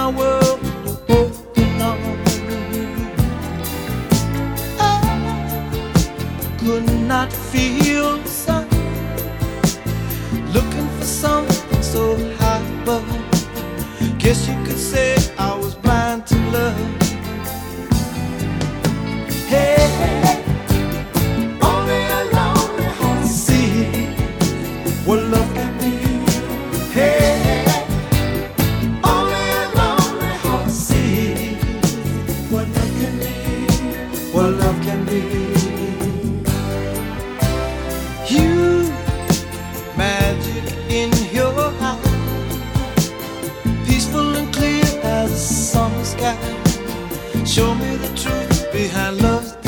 my world open on. I could not feel the sun, looking for something so high above. Guess you could say I was blind to love. Hey, only a lonely heart see what love can be. Hey, only a lonely heart see what love can be. What love can be.